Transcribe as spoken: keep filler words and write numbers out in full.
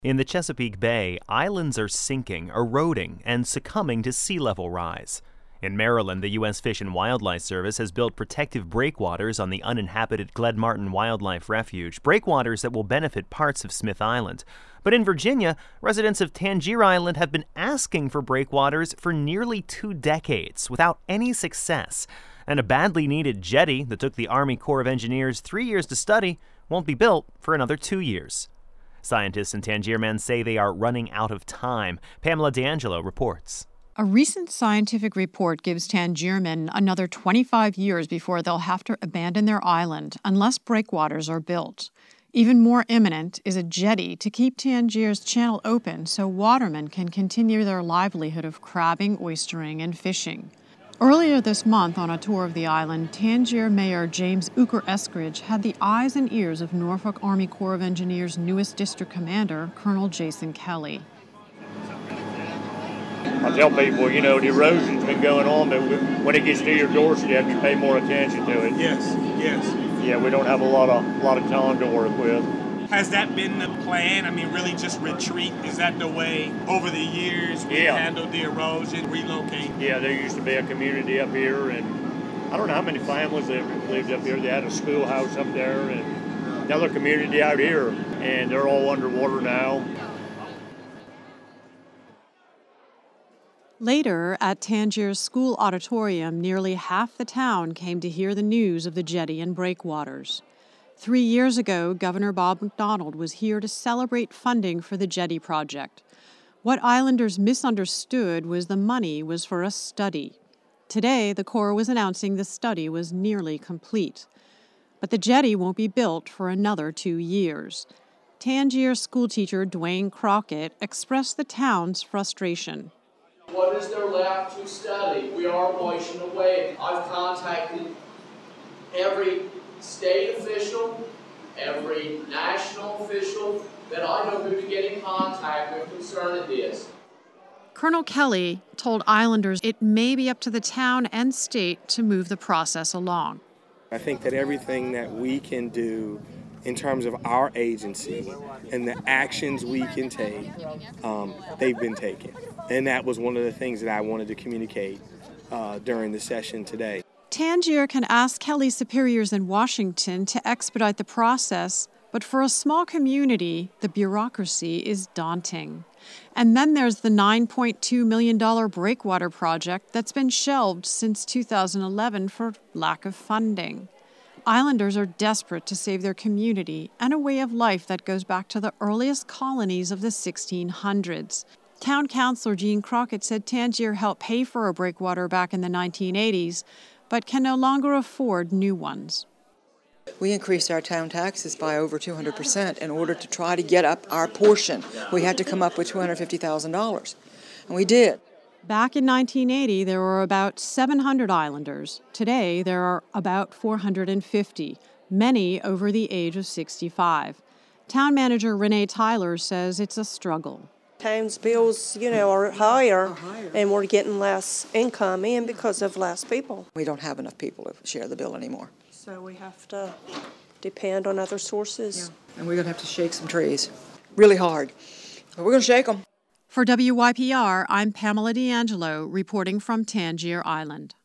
In the Chesapeake Bay, islands are sinking, eroding, and succumbing to sea level rise. In Maryland, the U S Fish and Wildlife Service has built protective breakwaters on the uninhabited Gledmartin Wildlife Refuge, breakwaters that will benefit parts of Smith Island. But in Virginia, residents of Tangier Island have been asking for breakwaters for nearly two decades without any success. And a badly needed jetty that took the Army Corps of Engineers three years to study won't be built for another two years. Scientists in Tangier say they are running out of time. Pamela D'Angelo reports. A recent scientific report gives Tangiermen another twenty-five years before they'll have to abandon their island unless breakwaters are built. Even more imminent is a jetty to keep Tangier's channel open so watermen can continue their livelihood of crabbing, oystering, and fishing. Earlier this month, on a tour of the island, Tangier Mayor James Ooker Eskridge had the eyes and ears of Norfolk Army Corps of Engineers' newest district commander, Colonel Jason Kelly. I tell people, you know, the erosion's been going on, but when it gets to your doorstep, you pay more attention to it. Yes, yes. Yeah, we don't have a lot of a lot of time to work with. Has that been the plan? I mean, really just retreat? Is that the way over the years we yeah. handled the erosion, relocate? Yeah, there used to be a community up here, and I don't know how many families that lived up here. They had a schoolhouse up there and another community out here, and they're all underwater now. Later, at Tangier's school auditorium, nearly half the town came to hear the news of the jetty and breakwaters. Three years ago, Governor Bob McDonnell was here to celebrate funding for the jetty project. What islanders misunderstood was the money was for a study. Today, the Corps was announcing the study was nearly complete. But the jetty won't be built for another two years. Tangier schoolteacher Dwayne Crockett expressed the town's frustration. What is there left to study? We are washing away. I've contacted every state official, every national official that I know who to get in contact with concerning this. Colonel Kelly told islanders it may be up to the town and state to move the process along. I think that everything that we can do in terms of our agency and the actions we can take, um, they've been taken. And that was one of the things that I wanted to communicate uh, during the session today. Tangier can ask Kelly's superiors in Washington to expedite the process, but for a small community, the bureaucracy is daunting. And then there's the nine point two million dollars breakwater project that's been shelved since two thousand eleven for lack of funding. Islanders are desperate to save their community and a way of life that goes back to the earliest colonies of the sixteen hundreds. Town Councilor Gene Crockett said Tangier helped pay for a breakwater back in the nineteen eighties, but can no longer afford new ones. We increased our town taxes by over two hundred percent in order to try to get up our portion. We had to come up with two hundred fifty thousand dollars, and we did. Back in nineteen eighty, there were about seven hundred islanders. Today, there are about four hundred fifty, many over the age of sixty-five. Town manager Renee Tyler says it's a struggle. Town's bills, you know, are higher, are higher, and we're getting less income in because of less people. We don't have enough people to share the bill anymore. So we have to depend on other sources. Yeah. And we're going to have to shake some trees really hard. But we're going to shake them. For W Y P R, I'm Pamela D'Angelo reporting from Tangier Island.